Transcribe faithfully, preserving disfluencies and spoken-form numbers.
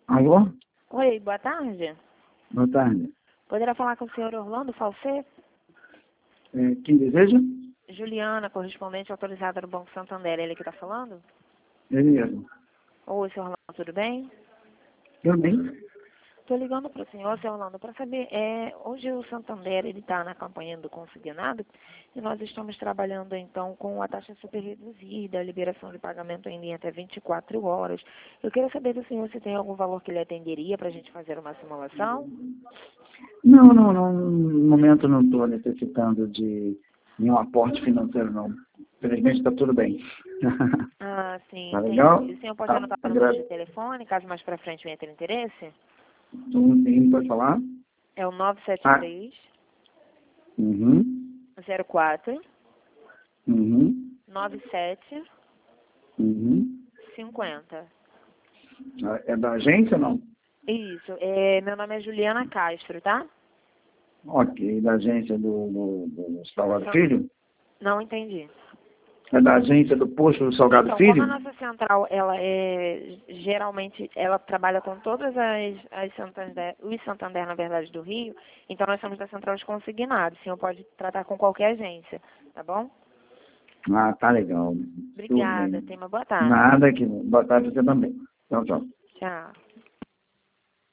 Alô? Oi, boa tarde. Boa tarde. Poderá falar com o senhor Orlando Falsê? É, quem deseja? Juliana, correspondente autorizada do Banco Santander. Ele que está falando? Ele mesmo. Oi, senhor Orlando, tudo bem? Eu bem? Estou ligando para o senhor, senhor Orlando, para saber, é, hoje o Santander está na campanha do consignado e nós estamos trabalhando então com a taxa super reduzida, a liberação de pagamento ainda em até vinte e quatro horas. Eu queria saber do senhor se tem algum valor que ele atenderia para a gente fazer uma simulação? Não, não, não. No momento não estou necessitando de nenhum aporte financeiro, não. Infelizmente está tudo bem. Ah, sim, Tá entendi. legal? O senhor pode Tá. anotar o número de Agradeço. telefone, caso mais para frente venha ter interesse? Sim, sim, pode falar? É o nove sete Ah. três, Uhum. zero quatro, Uhum. nove sete Uhum. cinquenta. Ah, é da agência ou não? Isso, é, meu nome é Juliana Castro, tá? Ok, da agência do, do, do Salgado Só- Filho? Não entendi. É da agência do posto do Salgado Então, como a Filho? nossa central, ela é, geralmente, ela trabalha com todas as, as Santander, os Santander, na verdade, do Rio, então nós somos da central de consignados. O senhor pode tratar com qualquer agência, tá bom? Ah, tá legal. Tudo Obrigada, bem. tenha uma boa tarde. Nada que. Boa tarde pra você também. Tchau, tchau. Tchau.